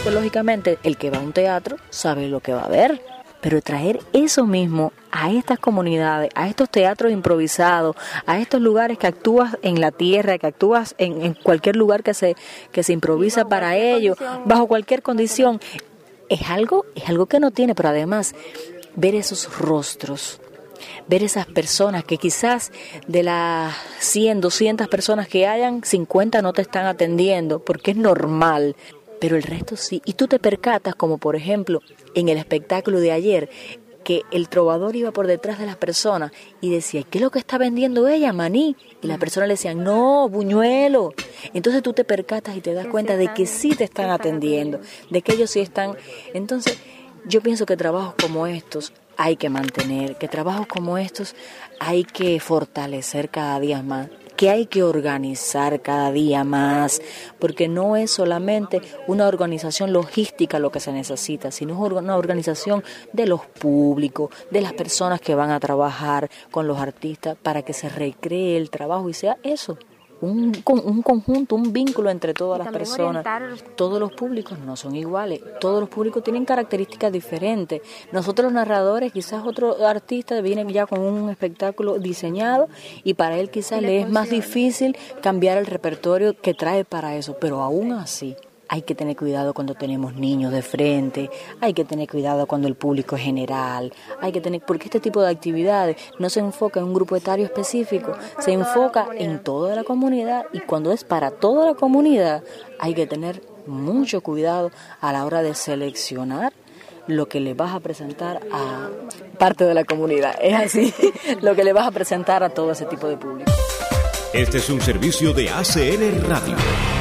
psicológicamente, el que va a un teatro sabe lo que va a ver. Pero traer eso mismo a estas comunidades, a estos teatros improvisados, a estos lugares que actúas en la tierra, que actúas en cualquier lugar que se improvisa para ello, bajo cualquier condición, es algo que no tiene, pero además ver esos rostros, ver esas personas que quizás de las 100, 200 personas que hayan, 50 no te están atendiendo, porque es normal, pero el resto sí. Y tú te percatas, como por ejemplo en el espectáculo de ayer, que el trovador iba por detrás de las personas y decía, ¿qué es lo que está vendiendo ella, maní? Y las personas le decían, no, buñuelo. Entonces tú te percatas y te das cuenta de que sí te están atendiendo, de que ellos sí están. Entonces yo pienso que trabajos como estos hay que mantener, que trabajos como estos hay que fortalecer cada día más, que hay que organizar cada día más, porque no es solamente una organización logística lo que se necesita, sino una organización de los públicos, de las personas que van a trabajar con los artistas para que se recree el trabajo y sea eso, un conjunto, un vínculo entre todas las personas. Todos los públicos no son iguales, todos los públicos tienen características diferentes. Nosotros los narradores, quizás otro artista viene ya con un espectáculo diseñado y para él quizás le es más difícil cambiar el repertorio que trae para eso, pero aún así hay que tener cuidado cuando tenemos niños de frente, hay que tener cuidado cuando el público es general, porque este tipo de actividades no se enfoca en un grupo etario específico, se enfoca en toda la comunidad y cuando es para toda la comunidad hay que tener mucho cuidado a la hora de seleccionar lo que le vas a presentar a parte de la comunidad, es así, lo que le vas a presentar a todo ese tipo de público. Este es un servicio de ACN Radio.